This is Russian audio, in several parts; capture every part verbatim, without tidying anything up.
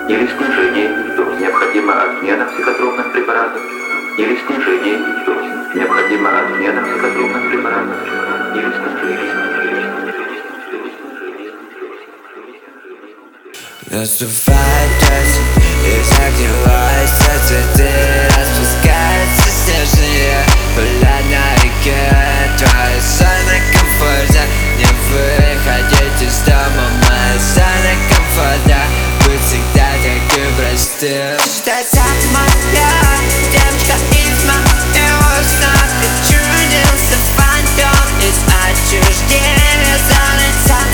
или снижение, то необходима отмена психотропных препаратов, или снижение, то необходима отмена психотропных препаратов, или снижение. Наступает осень, и загнивается цветы, распускаются снежные поля на реке. Твоя зона комфорта, не выходить из дома. Моя зона комфорта, быть всегда таким простым. Что моя девочка из моего сна, ты чудился фантом из отчуждения зоны.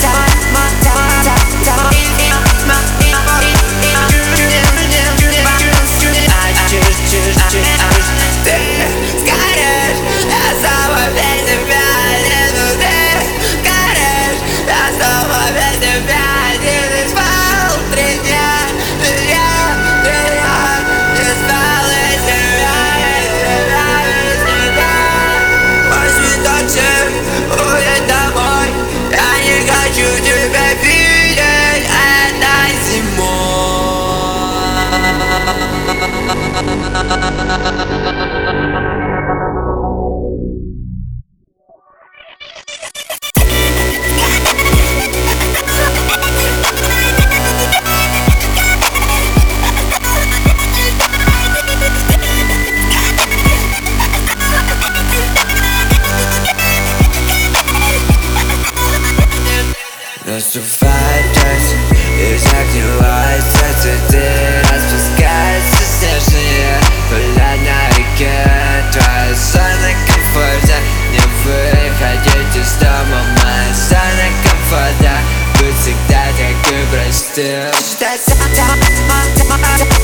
Наступает осень, и загниваются цветы, распускаются снежные поля на реке. Твоя зона комфорта, не выходить из дома. Моя зона комфорта, быть всегда таким простым.